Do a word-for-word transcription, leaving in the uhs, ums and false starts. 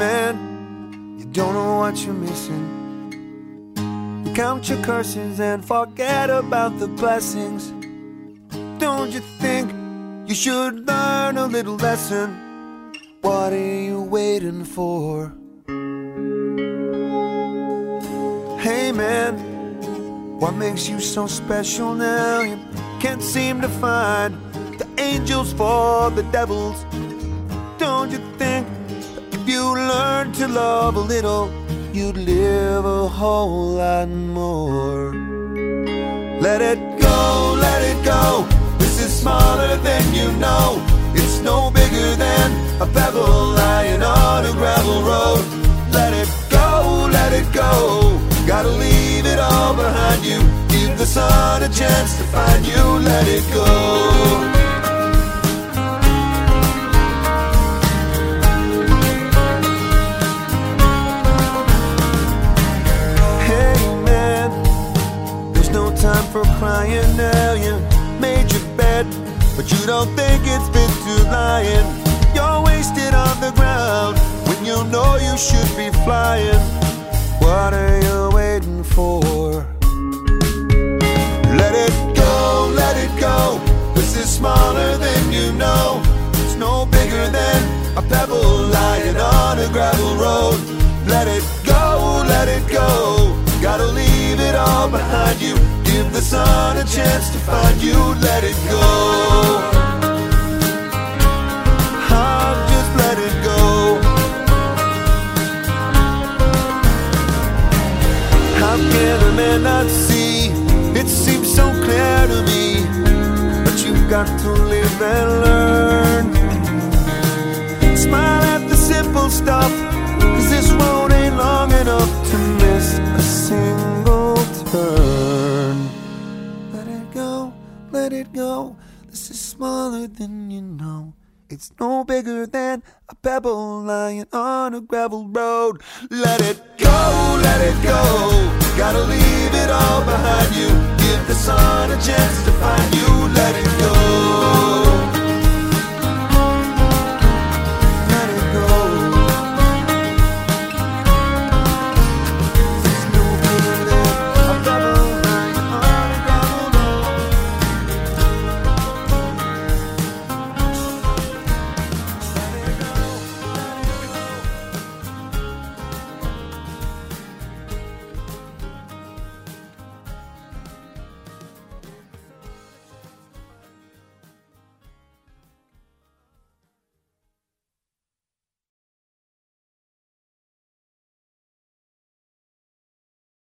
man, you don't know what you're missing. You count your curses and forget about the blessings. Don't you think you should learn a little lesson? What are you waiting for? Hey man, what makes you so special now? You can't seem to find the angels for the devils. Don't you think that if you learn to love a little, you'd live a whole lot more? Let it go, let it go. This is smaller than you know. It's no bigger than a pebble lying on a gravel road. Let it go, let it go. Gotta leave it all behind you. Give the sun a chance to find you. Let it go. Time for crying now. You made your bed, but you don't think it's fit to lie in. You're wasted on the ground when you know you should be flying. What are you waiting for? Let it go, let it go. This is smaller than you know. It's no bigger than a pebble lying on a gravel road. Let it go, let it go. Gotta leave it all behind you. Give the sun a chance to find you. Let it go. Oh, just let it go. How can a man not see? It seems so clear to me. But you've got to live and learn. Smile at the simple stuff, 'cause this road ain't long enough to miss a single turn. Let it go, let it go. This is smaller than you know. It's no bigger than a pebble lying on a gravel road. Let it go, let it go. Gotta leave it all behind you. Give the sun a chance to find you. Let it go.